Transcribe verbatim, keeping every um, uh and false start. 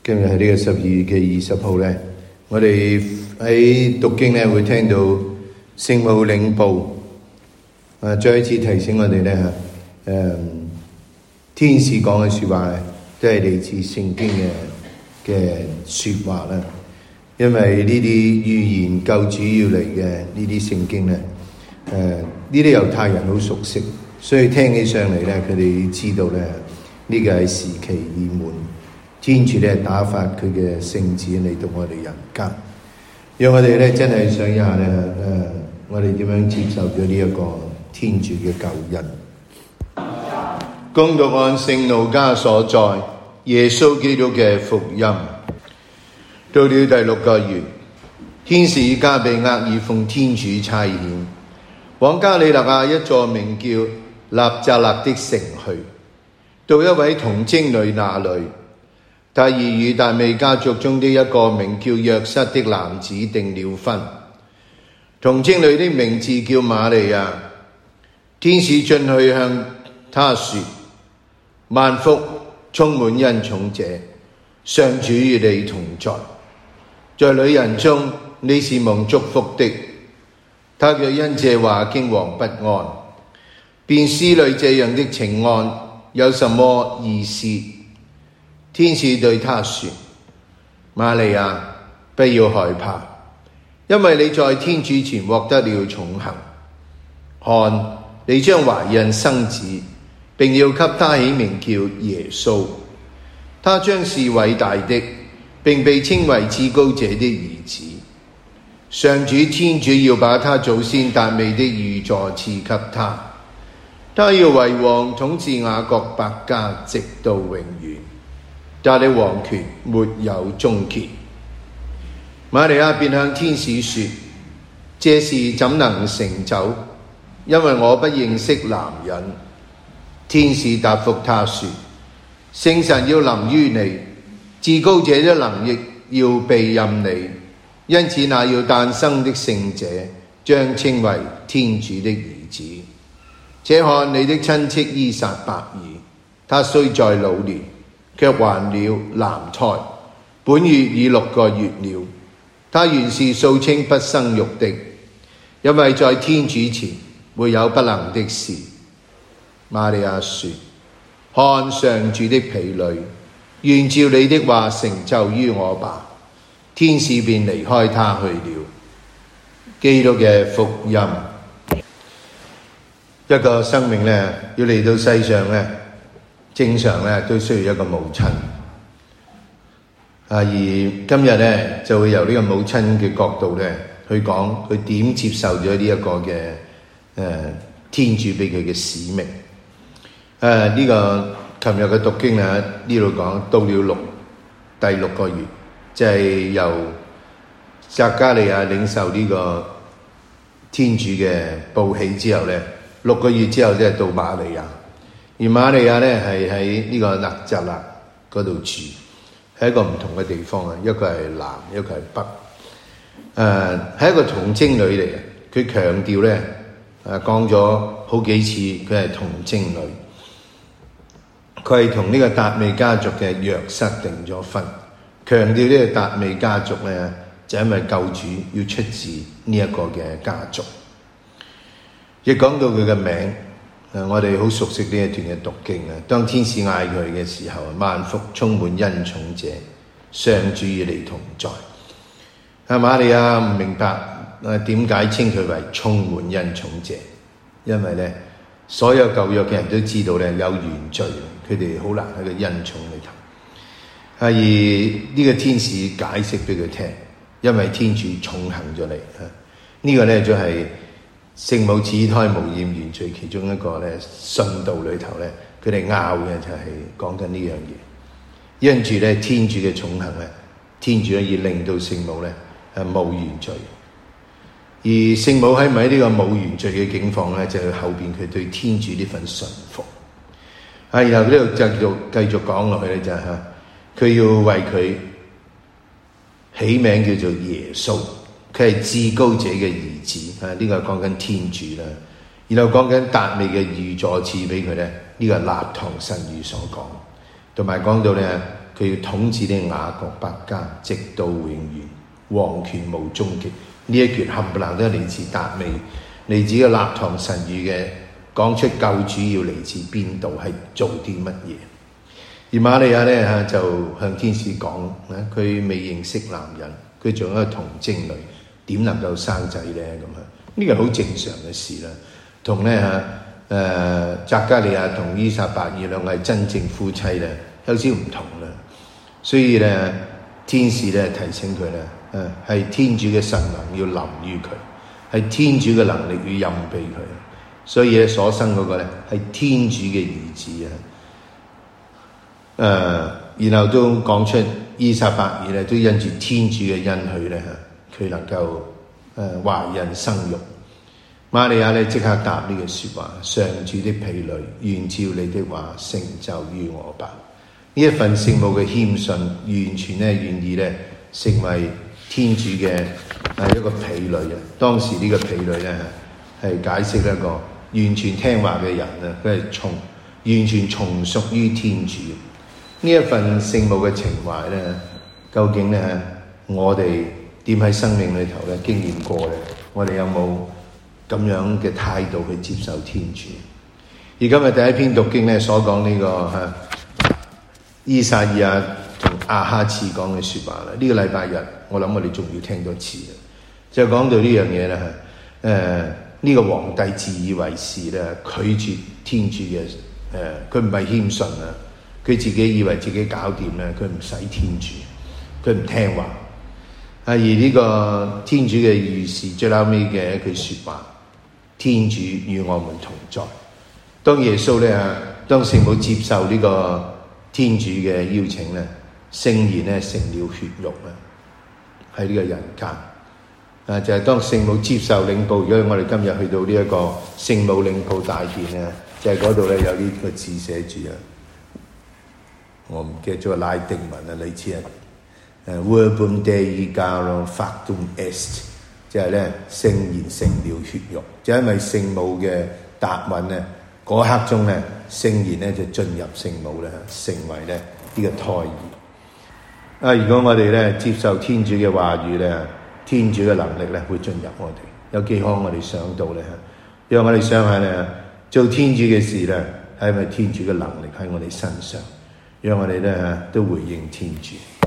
今日喺呢個十二月嘅二十號咧，我哋喺讀經咧會聽到聖母領報，啊，再一次提醒我哋咧嚇，誒天使講嘅説話咧，都係嚟自聖經嘅嘅説話啦。因為呢啲預言救主要嚟嘅呢啲聖經咧，誒呢啲猶太人好熟悉，所以聽起上嚟咧，佢哋知道咧呢個係時期已滿。天主咧打發佢嘅聖子嚟到我哋人間，讓我哋咧真係想一下咧，誒、呃，我哋點樣接受咗呢一個天主嘅救恩。恭讀按聖路加所載耶穌基督嘅福音。到了第六個月，天使加俾額爾奉天主差遣，往加里肋亞一座名叫納匝肋的城去，到一位童貞女那裏。他已與達味家族中的一個名叫若瑟的男子訂了婚。童貞女的名字叫瑪利亞。天使進去向她說：萬福，充滿恩寵者，上主與你同在。在女人中你是蒙祝福的。她卻因這話驚惶不安，便思慮這樣的請安有什麼意思。天使對他說：瑪利亞，不要害怕，因為你在天主前獲得了寵幸。看，你將懷孕生子，並要給他起名叫耶穌。他將是偉大的，並被稱為至高者的兒子。上主天主要把他祖先達味的御座賜給他，他要為王統治雅各伯家，直到永遠。他的王權沒有終結。瑪利亞便向天使說：這事怎能成就？因為我不認識男人。天使答覆他說：聖神要臨於你，至高者的能力要庇蔭你，因此那要誕生的聖者將稱為天主的兒子。且看你的親戚依撒伯爾，他雖在老年，卻還了男胎，本月已六個月了。他原是素稱不生育的，因為在天主前沒有不能的事。瑪利亞說：看上主的婢女，願照你的話成就於我吧。天使便離開他去了。基督嘅福音。一個生命呢，要嚟到世上呢，正常咧都需要一個母親，啊，而今日咧就會由呢個母親嘅角度咧去講佢點接受咗呢一個嘅誒、呃、天主俾佢嘅使命。誒、呃、呢、這個琴日嘅讀經咧呢度講到了六第六個月，即係由匝加利亞領受呢個天主嘅報喜之後咧，六個月之後即係到瑪利亞。而瑪利亞咧係喺呢個納匝肋嗰度住，係一個唔同嘅地方啊，一個係南，一個係北。誒、呃，係一個童貞女嚟嘅。佢強調咧，誒講咗好幾次，佢係童貞女。佢係同呢個達味家族嘅若瑟訂咗婚，強調呢個達味家族咧，就因為救主要出自呢一個嘅家族。亦講到佢嘅名。誒，我哋好熟悉呢一段嘅讀經啊！當天使嗌佢嘅時候，萬福充滿恩寵者，上主與你同在。阿瑪利亞唔明白誒點解稱佢為充滿恩寵者，因為咧所有舊約嘅人都知道咧有原罪，佢哋好難喺個恩寵裏頭。而呢個天使解釋俾佢聽，因為天主寵幸咗你啊！呢、這個咧就係、是。聖母始胎無驗原罪其中一個咧信道裏頭咧，佢哋拗嘅就係講緊呢樣嘢。因住咧天主嘅寵幸咧，天主可以令到聖母咧係冇原罪。而聖母喺咪呢個冇原罪嘅境況咧，就係後邊佢對天主呢份順服。啊，然後呢度繼續繼續講落去咧就係、是、嚇，佢要為佢起名叫做耶穌。佢係至高者嘅兒子，啊！呢、這個講緊天主啦，然後講緊達味嘅御座賜俾佢咧，呢、這個納堂神諭所講，同埋講到咧佢要統治呢雅各百家，直到永遠，王權無終極。呢一橛冚唪唥都係嚟自達味，嚟自嘅立堂神諭嘅，講出救主要嚟自邊度，係做啲乜嘢。而瑪利亞咧嚇就向天使講，佢未認識男人，佢仲係一個童貞女，點能夠生仔咧？咁啊，呢個好正常嘅事啦。同咧嚇誒匝加利亞同伊撒伯爾兩個係真正夫妻咧，有少唔同啦。所以咧，天使咧提醒佢咧，誒係天主嘅神能要臨於佢，係天主嘅能力要蔭庇佢。所以咧所生嗰個咧係天主嘅兒子啊。誒、呃，然後都講出伊撒伯爾咧都因住天主嘅恩許咧嚇，佢能夠誒、呃、懷孕生育。瑪利亞咧即刻答呢句説話：上主的婢女，願照你的話成就於我吧。呢一份聖母嘅謙遜，完全咧願意咧成為天主嘅係一個婢女啊！當時呢個婢女咧係解釋一個完全聽話嘅人啊，佢係從完全從屬於天主。呢一份聖母嘅情懷咧，究竟咧我哋點喺生命裏頭咧經驗過咧？我哋有冇咁樣嘅態度去接受天主？而今日第一篇讀經咧所講呢、這個嚇依撒意亞同亞哈次講嘅説話啦，呢、這個禮拜日我諗我哋仲要聽多次啊！就講到呢樣嘢啦嚇，誒呢個皇帝自以為是咧，拒絕天主嘅誒，佢唔係謙遜啊！佢自己以為自己搞掂咧，佢唔使天主，佢唔聽話。而呢個天主嘅預示最後尾嘅一句説話：天主與我們同在。當耶穌咧，當聖母接受呢個天主嘅邀請咧，聖言咧成了血肉啦，喺呢個人間。啊，就係、是、當聖母接受領報。如果我哋今日去到呢一個聖母領報大殿咧，就係嗰度咧有呢個字寫住啊。我唔記得咗拉丁文啊，類似啊，誒 Verbum Dei Caro Factum Est， 就係咧聖言成了血肉，就因為聖母嘅答允咧，嗰刻中咧聖言咧就進入聖母咧，成為咧呢個胎兒。啊，如果我哋咧接受天主嘅話語咧，天主嘅能力咧會進入我哋，有幾可我哋想到咧？讓我哋想下咧，做天主嘅事咧，係咪天主嘅能力喺我哋身上？讓我哋咧都回應天主。